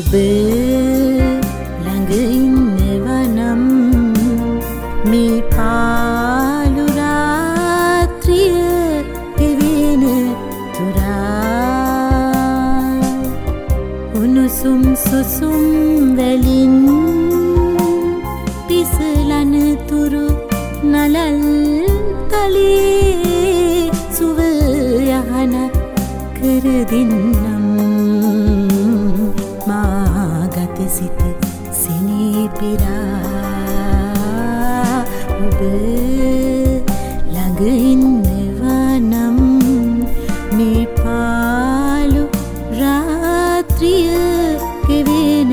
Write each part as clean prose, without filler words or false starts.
ඔබ ළඟ ඉන්නවා නම් මේ පාළු රාත්‍රිය ගෙවෙන තුරා උණුසුම් සුසුම් වැලින් පිසලන තුරු නලල් තලයේ සුව යහන කර දෙන්නම් මාගත සිත සිනී පිරා ඔබ ළඟ ඉන්නවා නම් මේ පාළු රාත්‍රිය ගෙවෙන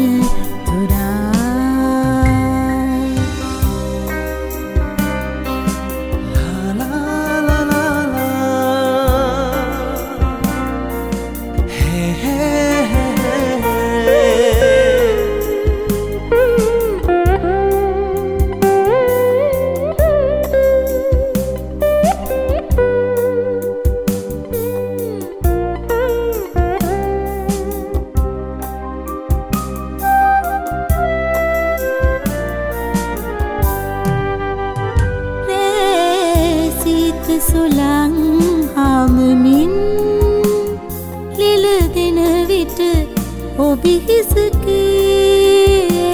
සුළං හාමමින් ලිල දෙන විට ඔබ හිසකේ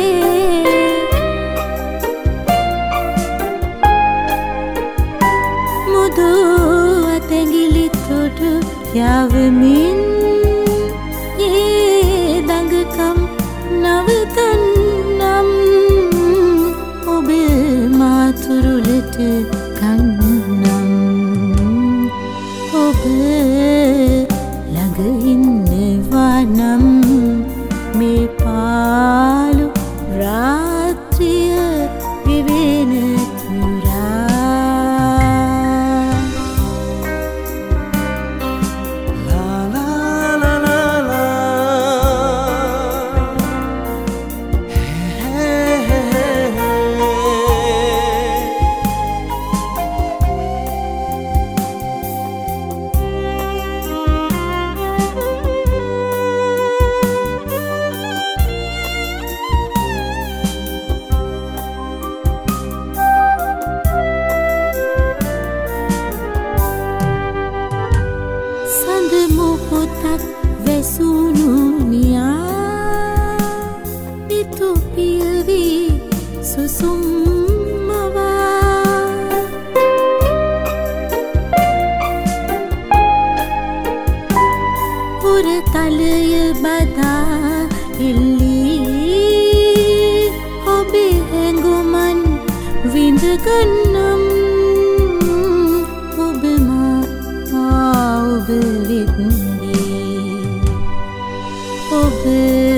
මුදු අතැඟිලි තොටු යවමින් ඒ දඟකම් නවතන්නම් ඔබ මාතුරුලට කන්නම් ඔබ ළඟ ඉන්නවා නම් මේ පාළු රාත්‍රිය ගෙවෙන තුරා ලා ලා ලා ලා මොහොතක් වැසුණු නියා පිතුපිය වී සුසුම් මවා පුරතලය බදා එල්ලී ඔබේ හැඟුමන් විඳගන්නම් ඔබ ඔබ වෙත්දී ඔබ